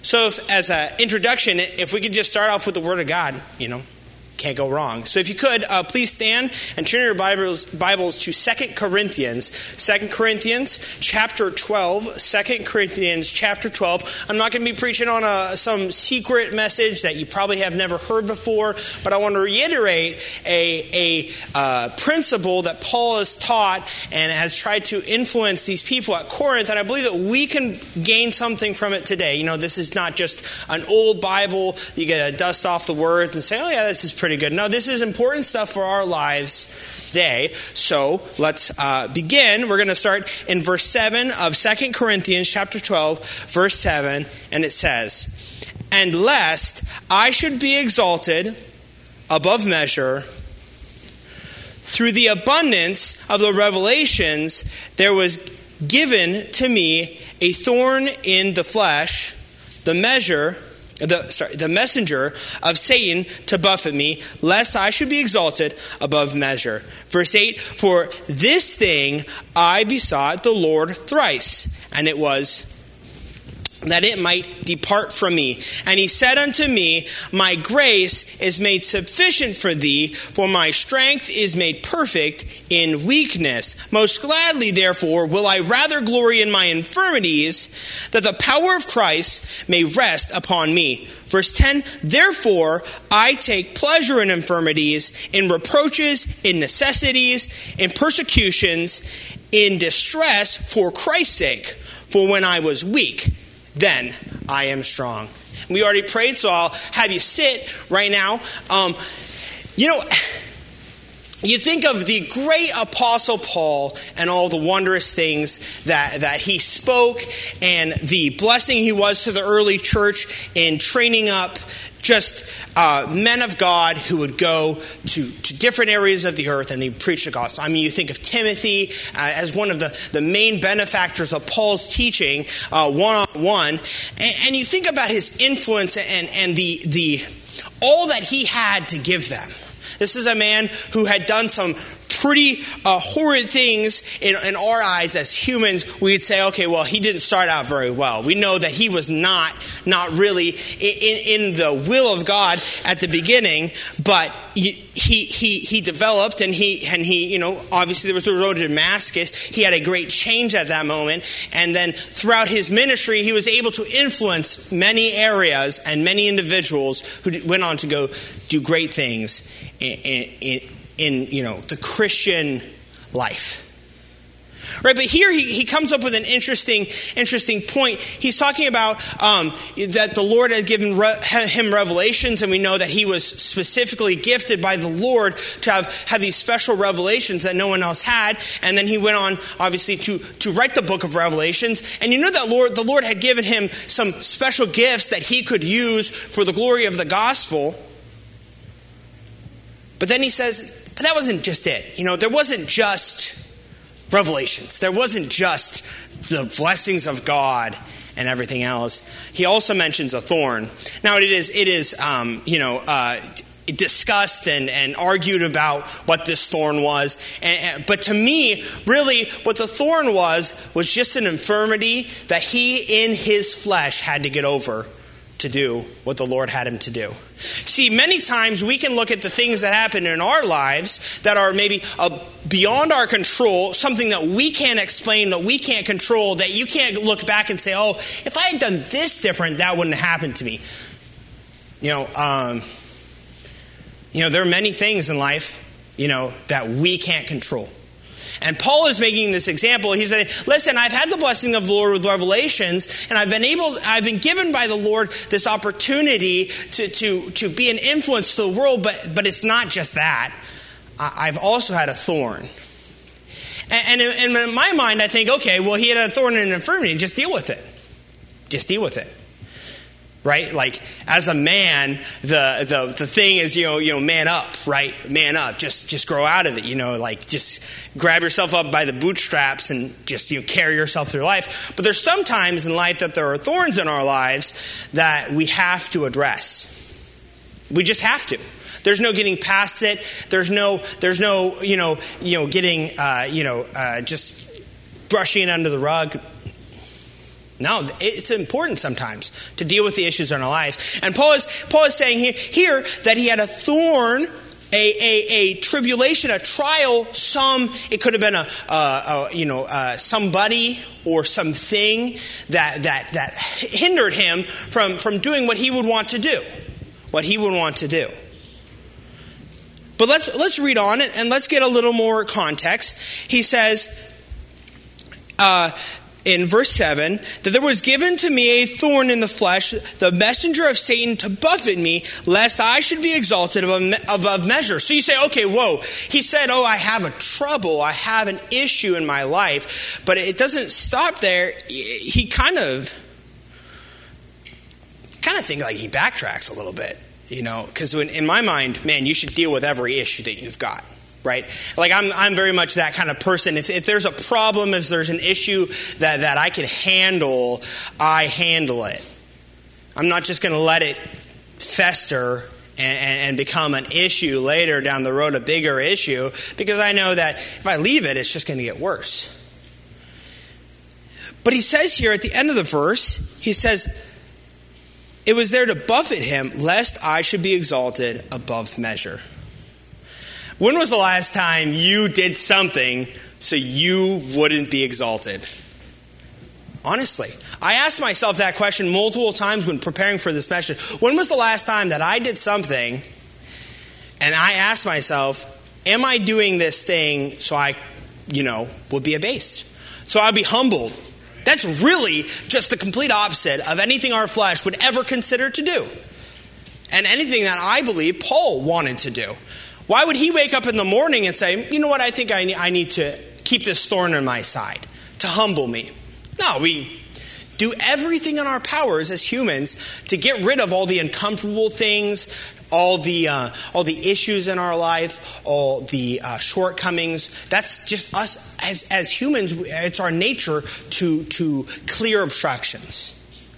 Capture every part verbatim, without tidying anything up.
So if, as an introduction, if we could just start off with the Word of God, you know, can't go wrong. So if you could, uh, please stand and turn your Bibles, Bibles to Second Corinthians. Second Corinthians chapter twelve. Second Corinthians chapter twelve. I'm not going to be preaching on a, some secret message that you probably have never heard before, but I want to reiterate a, a uh, principle that Paul has taught and has tried to influence these people at Corinth, and I believe that we can gain something from it today. You know, this is not just an old Bible. You get to dust off the words and say, oh yeah, this is pretty pretty good. No, this is important stuff for our lives today. So let's uh, begin. We're going to start in verse seven of Second Corinthians chapter twelve, verse seven, and it says, "And lest I should be exalted above measure, through the abundance of the revelations, there was given to me a thorn in the flesh, the measure The, sorry, the messenger of Satan to buffet me, lest I should be exalted above measure." Verse eight, "For this thing I besought the Lord thrice, and it was that it might depart from me. And he said unto me, My grace is made sufficient for thee, for my strength is made perfect in weakness. Most gladly, therefore, will I rather glory in my infirmities, that the power of Christ may rest upon me." Verse ten, "Therefore I take pleasure in infirmities, in reproaches, in necessities, in persecutions, in distress for Christ's sake. For when I was weak, then I am strong." We already prayed, so I'll have you sit right now. Um, you know, you think of the great Apostle Paul and all the wondrous things that, that he spoke and the blessing he was to the early church in training up just uh, men of God who would go to, to different areas of the earth and they preach the gospel. I mean, you think of Timothy uh, as one of the, the main benefactors of Paul's teaching, uh, one-on-one. And, and you think about his influence and, and the, the all that he had to give them. This is a man who had done some pretty uh, horrid things in, in our eyes as humans. We'd say, okay, well, he didn't start out very well. We know that he was not not really in, in the will of God at the beginning, but he he he developed and he and he you know obviously there was the road to Damascus. He had a great change at that moment, and then throughout his ministry, he was able to influence many areas and many individuals who went on to go do great things in, in, in you know, the Christian life. Right, but here he, he comes up with an interesting interesting point. He's talking about um, that the Lord had given re- him revelations, and we know that he was specifically gifted by the Lord to have, have these special revelations that no one else had. And then he went on, obviously, to, to write the book of Revelations. And you know that Lord, the Lord had given him some special gifts that he could use for the glory of the gospel. But then he says, but that wasn't just it. You know, there wasn't just revelations. There wasn't just the blessings of God and everything else. He also mentions a thorn. Now, it is, it is, um, you know, uh, discussed and, and argued about what this thorn was. And, and, but to me, really, what the thorn was, was just an infirmity that he in his flesh had to get over to do what the Lord had him to do. See, many times we can look at the things that happen in our lives that are maybe uh, beyond our control, something that we can't explain, that we can't control, that you can't look back and say, oh, if I had done this different, that wouldn't have happened to me. You know, um, you know, there are many things in life, you know, that we can't control. And Paul is making this example. He's saying, listen, I've had the blessing of the Lord with revelations, and I've been able, I've been given by the Lord this opportunity to, to, to be an influence to the world, but, but it's not just that. I've also had a thorn. And, and in my mind, I think, okay, well, he had a thorn and an infirmity. Just deal with it. Just deal with it. Right? Like, as a man, the, the the thing is, you know, you know, man up, right? Man up. Just just grow out of it, you know, like just grab yourself up by the bootstraps and just, you know, carry yourself through life. But there's some times in life that there are thorns in our lives that we have to address. We just have to. There's no getting past it. There's no there's no, you know, you know, getting uh, you know, uh, just brushing it under the rug. No, it's important sometimes to deal with the issues in our lives. And Paul is, Paul is saying here, here that he had a thorn, a, a, a tribulation, a trial, some, it could have been a, a, a you know, uh, somebody or something that, that, that hindered him from, from doing what he would want to do. What he would want to do. But let's, let's read on and, and let's get a little more context. He says, uh, in verse seven, that there was given to me a thorn in the flesh, the messenger of Satan to buffet me, lest I should be exalted above measure. So you say, okay, whoa. He said, oh, I have a trouble. I have an issue in my life. But it doesn't stop there. He kind of, kind of think like he backtracks a little bit, you know, because in my mind, man, you should deal with every issue that you've got. Right? Like I'm I'm very much that kind of person. If, if there's a problem, if there's an issue that, that I can handle, I handle it. I'm not just going to let it fester and, and, and become an issue later down the road, a bigger issue, because I know that if I leave it, it's just going to get worse. But he says here at the end of the verse, he says, it was there to buffet him, lest I should be exalted above measure. When was the last time you did something so you wouldn't be exalted? Honestly, I asked myself that question multiple times when preparing for this message. When was the last time that I did something and I asked myself, am I doing this thing so I, you know, would be abased? So I'd be humbled. That's really just the complete opposite of anything our flesh would ever consider to do. And anything that I believe Paul wanted to do. Why would he wake up in the morning and say, you know what, I think I need, I need to keep this thorn on my side to humble me? No, we do everything in our powers as humans to get rid of all the uncomfortable things, all the uh, all the issues in our life, all the uh, shortcomings. That's just us as as humans. It's our nature to to clear obstructions.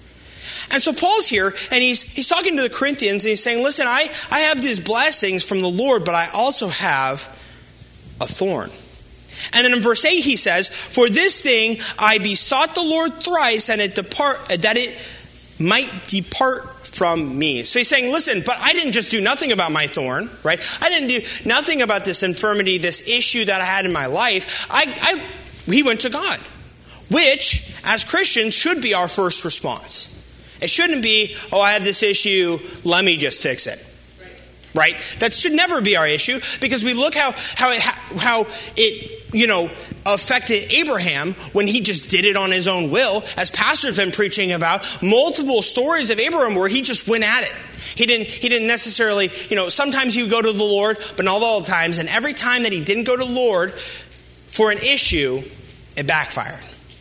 And so Paul's here, and he's he's talking to the Corinthians, and he's saying, listen, I, I have these blessings from the Lord, but I also have a thorn. And then in verse eight he says, for this thing I besought the Lord thrice, and it depart that it might depart from me. So he's saying, listen, but I didn't just do nothing about my thorn, right? I didn't do nothing about this infirmity, this issue that I had in my life. I, I he went to God, which, as Christians, should be our first response. It shouldn't be, oh, I have this issue, let me just fix it. Right? That should never be our issue, because we look how how it, how it you know, affected Abraham when he just did it on his own will. As pastors have been preaching about, multiple stories of Abraham where he just went at it. He didn't he didn't necessarily, you know, sometimes he would go to the Lord, but not all the times. And every time that he didn't go to the Lord for an issue, it backfired.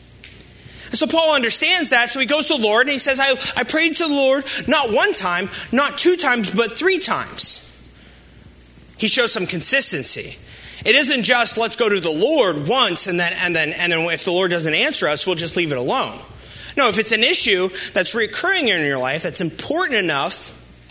And so Paul understands that, so he goes to the Lord and he says, I, I prayed to the Lord not one time, not two times, but three times. He shows some consistency. It isn't just let's go to the Lord once and then and then and then if the Lord doesn't answer us, we'll just leave it alone. No, if it's an issue that's recurring in your life, that's important enough,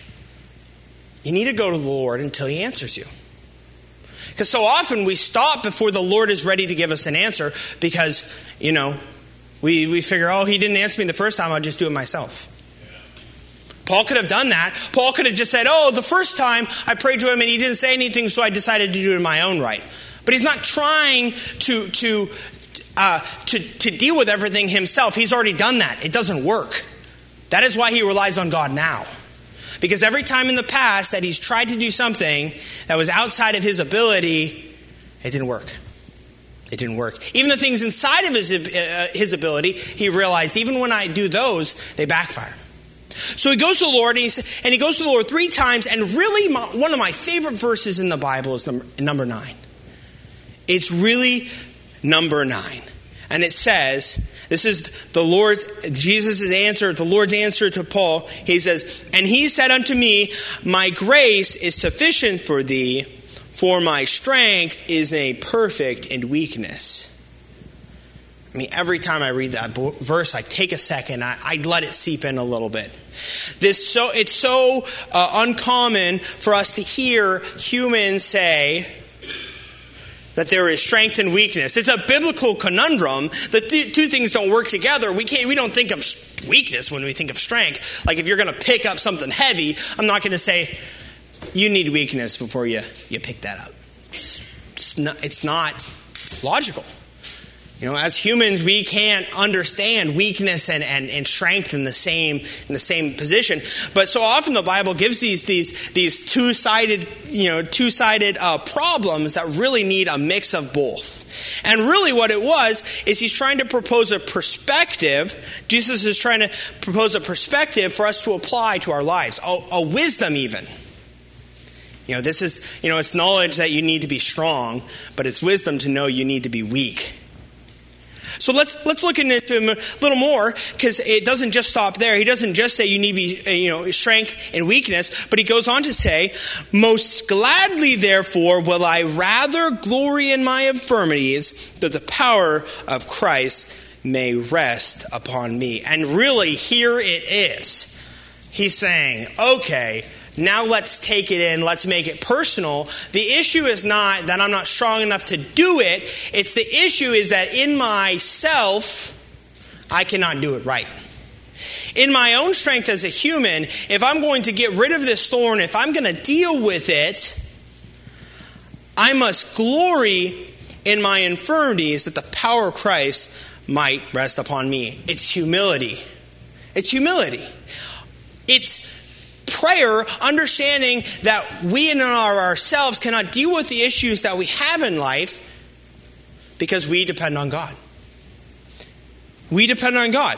you need to go to the Lord until he answers you. Because so often we stop before the Lord is ready to give us an answer because, you know, We we figure, oh, he didn't answer me the first time, I'll just do it myself. Yeah. Paul could have done that. Paul could have just said, oh, the first time I prayed to him and he didn't say anything, so I decided to do it in my own right. But he's not trying to to uh, to, to deal with everything himself. He's already done that. It doesn't work. That is why he relies on God now. Because every time in the past that he's tried to do something that was outside of his ability, it didn't work. It didn't work. Even the things inside of his, uh, his ability, he realized, even when I do those, they backfire. So he goes to the Lord, and, he's, and he goes to the Lord three times, and really my, one of my favorite verses in the Bible is number, number nine. It's really number nine. And it says, this is the Lord's, Jesus' answer, the Lord's answer to Paul. He says, and he said unto me, my grace is sufficient for thee, for my strength is a perfect in weakness. I mean, every time I read that verse, I take a second, I, I let it seep in a little bit. This so it's so uh, uncommon for us to hear humans say, that there is strength and weakness. It's a biblical conundrum that the two things don't work together. We can't. We don't think of weakness when we think of strength. Like if you're going to pick up something heavy, I'm not going to say you need weakness before you, you pick that up. It's, it's not, it's not logical. You know, as humans, we can't understand weakness and, and, and strength in the same in the same position. But so often the Bible gives these these these two-sided you know two-sided uh, problems that really need a mix of both. And really, what it was is he's trying to propose a perspective. Jesus is trying to propose a perspective for us to apply to our lives, a, a wisdom even. You know, this is you know it's knowledge that you need to be strong, but it's wisdom to know you need to be weak. So let's let's look into him a little more, because it doesn't just stop there. He doesn't just say you need to be, you know, strength and weakness, but he goes on to say, "Most gladly, therefore, will I rather glory in my infirmities, that the power of Christ may rest upon me." And really, here it is. He's saying, okay, now let's take it in. Let's make it personal. The issue is not that I'm not strong enough to do it. It's the issue is that in myself, I cannot do it right. In my own strength as a human, if I'm going to get rid of this thorn, if I'm going to deal with it, I must glory in my infirmities that the power of Christ might rest upon me. It's humility. It's humility. It's prayer, understanding that we in and of ourselves cannot deal with the issues that we have in life because we depend on God. We depend on God.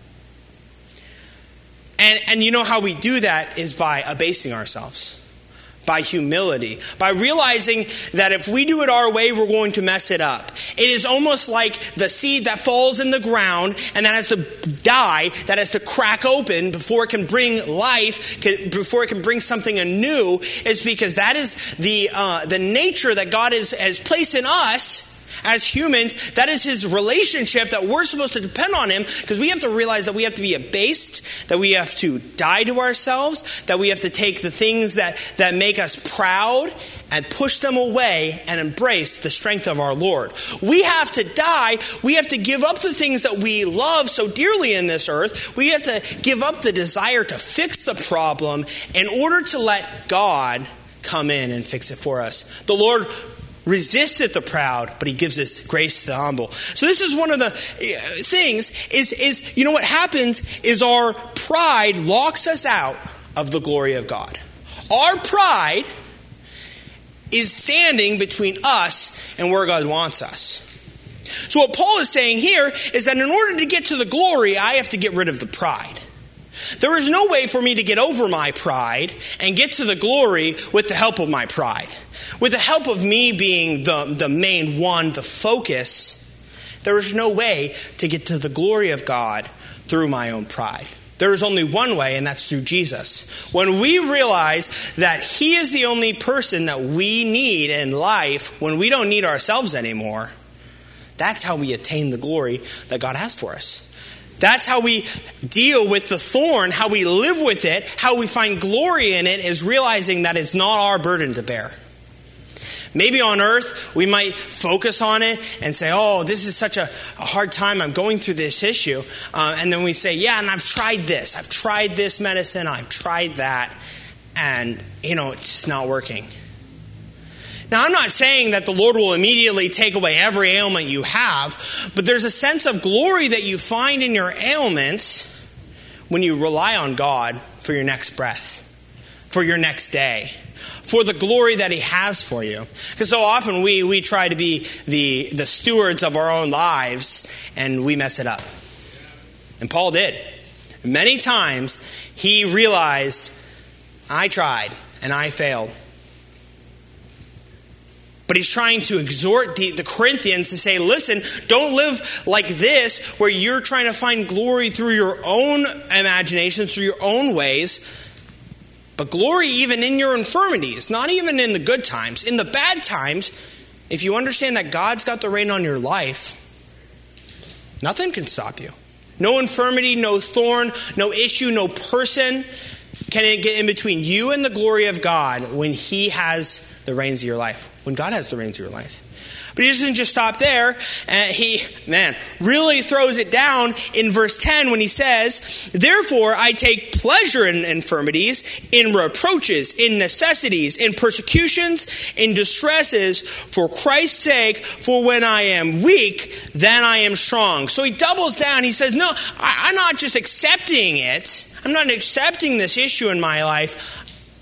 And, and you know how we do that is by abasing ourselves. By humility. By realizing that if we do it our way, we're going to mess it up. It is almost like the seed that falls in the ground and that has to die, that has to crack open before it can bring life, before it can bring something anew, is because that is the uh, the nature that God is, has placed in us as humans. That is his relationship that we're supposed to depend on him, because we have to realize that we have to be abased, that we have to die to ourselves, that we have to take the things that, that make us proud and push them away and embrace the strength of our Lord. We have to die. We have to give up the things that we love so dearly in this earth. We have to give up the desire to fix the problem in order to let God come in and fix it for us. The Lord resisteth the proud, but he gives us grace to the humble. So this is one of the things is, is, you know, what happens is our pride locks us out of the glory of God. Our pride is standing between us and where God wants us. So what Paul is saying here is that in order to get to the glory, I have to get rid of the pride. There is no way for me to get over my pride and get to the glory with the help of my pride. With the help of me being the, the main one, the focus, there is no way to get to the glory of God through my own pride. There is only one way, and that's through Jesus. When we realize that he is the only person that we need in life, when we don't need ourselves anymore, that's how we attain the glory that God has for us. That's how we deal with the thorn, how we live with it, how we find glory in it, is realizing that it's not our burden to bear. Maybe on earth, we might focus on it and say, oh, this is such a, a hard time. I'm going through this issue. Uh, and then we say, yeah, and I've tried this. I've tried this medicine. I've tried that. And, you know, it's just not working. Now, I'm not saying that the Lord will immediately take away every ailment you have, but there's a sense of glory that you find in your ailments when you rely on God for your next breath, for your next day, for the glory that he has for you. Because so often we, we try to be the, the stewards of our own lives, and we mess it up. And Paul did. Many times he realized, I tried and I failed. But he's trying to exhort the, the Corinthians to say, listen, don't live like this where you're trying to find glory through your own imaginations, through your own ways. But glory even in your infirmities, not even in the good times. In the bad times, if you understand that God's got the reign on your life, nothing can stop you. No infirmity, no thorn, no issue, no person can get in between you and the glory of God when he has the reins of your life. When God has the reins of your life. But he doesn't just stop there. Uh, he, man, really throws it down in verse ten when he says, therefore I take pleasure in infirmities, in reproaches, in necessities, in persecutions, in distresses, for Christ's sake, for when I am weak, then I am strong. So he doubles down. He says, no, I, I'm not just accepting it. I'm not accepting this issue in my life.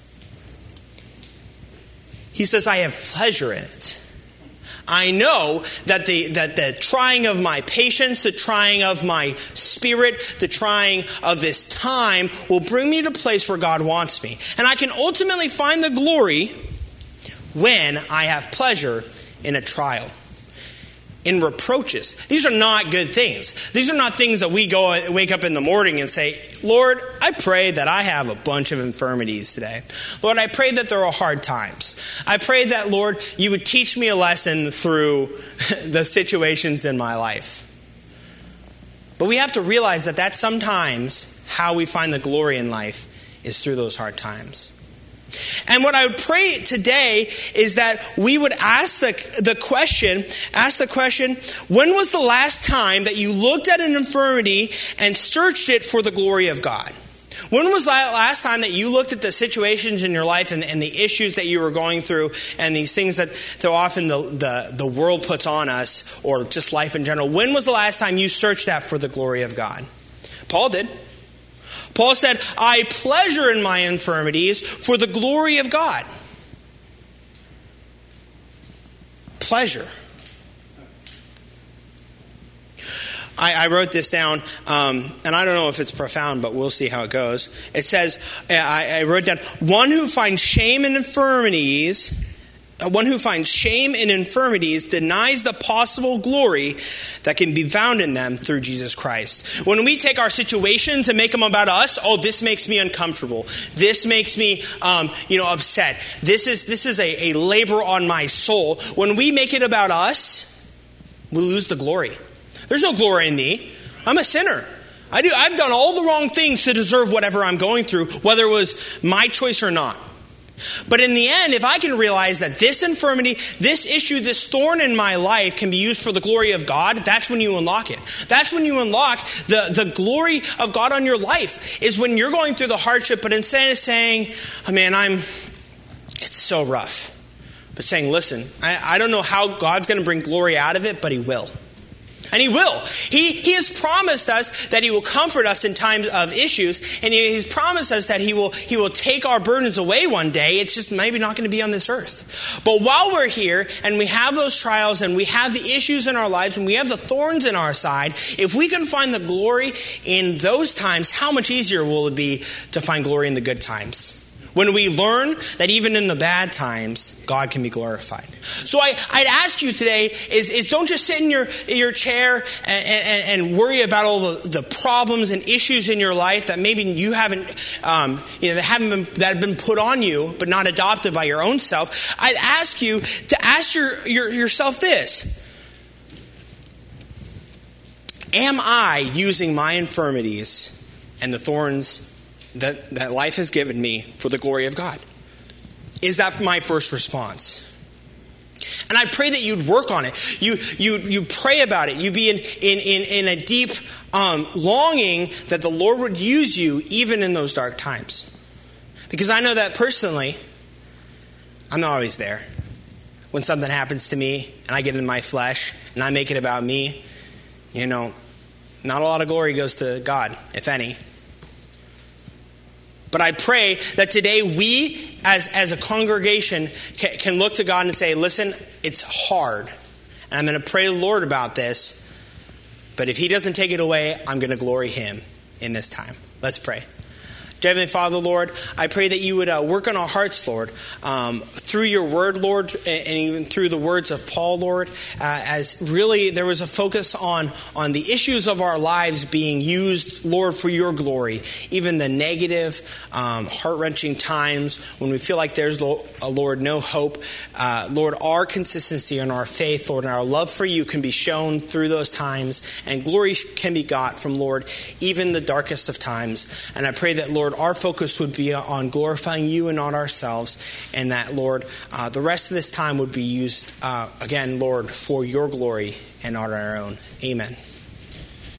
He says, I have pleasure in it. I know that the that the trying of my patience, the trying of my spirit, the trying of this time will bring me to a place where God wants me. And I can ultimately find the glory when I have pleasure in a trial. In reproaches. These are not good things. These are not things that we go wake up in the morning and say, Lord, I pray that I have a bunch of infirmities today. Lord, I pray that there are hard times. I pray that, Lord, you would teach me a lesson through the situations in my life. But we have to realize that that's sometimes how we find the glory in life is through those hard times. And what I would pray today is that we would ask the, the question, ask the question, when was the last time that you looked at an infirmity and searched it for the glory of God? When was the last time that you looked at the situations in your life and, and the issues that you were going through and these things that so often the, the, the world puts on us or just life in general? When was the last time you searched that for the glory of God? Paul did. Paul said, I pleasure in my infirmities for the glory of God. Pleasure. I, I wrote this down, um, and I don't know if it's profound, but we'll see how it goes. It says, I, I wrote down, one who finds shame in infirmities... One who finds shame in infirmities denies the possible glory that can be found in them through Jesus Christ. When we take our situations and make them about us, oh, this makes me uncomfortable. This makes me, um, you know, upset. This is this is a, a labor on my soul. When we make it about us, we lose the glory. There's no glory in me. I'm a sinner. I do. I've done all the wrong things to deserve whatever I'm going through, whether it was my choice or not. But in the end, if I can realize that this infirmity, this issue, this thorn in my life can be used for the glory of God, that's when you unlock it. That's when you unlock the, the glory of God on your life, is when you're going through the hardship, but instead of saying, oh man, I'm, it's so rough. But saying, listen, I, I don't know how God's going to bring glory out of it, but He will. And He will. He, he has promised us that He will comfort us in times of issues. And he, He's promised us that he will, he will take our burdens away one day. It's just maybe not going to be on this earth. But while we're here and we have those trials and we have the issues in our lives and we have the thorns in our side, if we can find the glory in those times, how much easier will it be to find glory in the good times? When we learn that even in the bad times, God can be glorified. So I, I'd ask you today is, is don't just sit in your, your chair and, and, and worry about all the, the problems and issues in your life that maybe you haven't, um, you know, that haven't been, that have been put on you, but not adopted by your own self. I'd ask you to ask your, your, yourself this. Am I using my infirmities and the thorns that, that life has given me for the glory of God? Is that my first response? And I pray that you'd work on it. You you you pray about it. You be in in in, in a deep um, longing that the Lord would use you even in those dark times. Because I know that personally, I'm not always there. When something happens to me and I get in my flesh and I make it about me, you know, not a lot of glory goes to God, if any. But I pray that today we, as, as a congregation, can, can look to God and say, listen, it's hard. And I'm going to pray to the Lord about this. But if He doesn't take it away, I'm going to glory Him in this time. Let's pray. Dear Heavenly Father, Lord, I pray that you would uh, work on our hearts, Lord, um, through your word, Lord, and even through the words of Paul, Lord, uh, as really there was a focus on, on the issues of our lives being used, Lord, for your glory. Even the negative, um, heart-wrenching times when we feel like there's, Lord, no hope. Uh, Lord, our consistency and our faith, Lord, and our love for you can be shown through those times, and glory can be got from, Lord, even the darkest of times. And I pray that, Lord, Lord, our focus would be on glorifying you and not ourselves, and that, Lord, uh, the rest of this time would be used, uh, again, Lord, for your glory and not our own. Amen.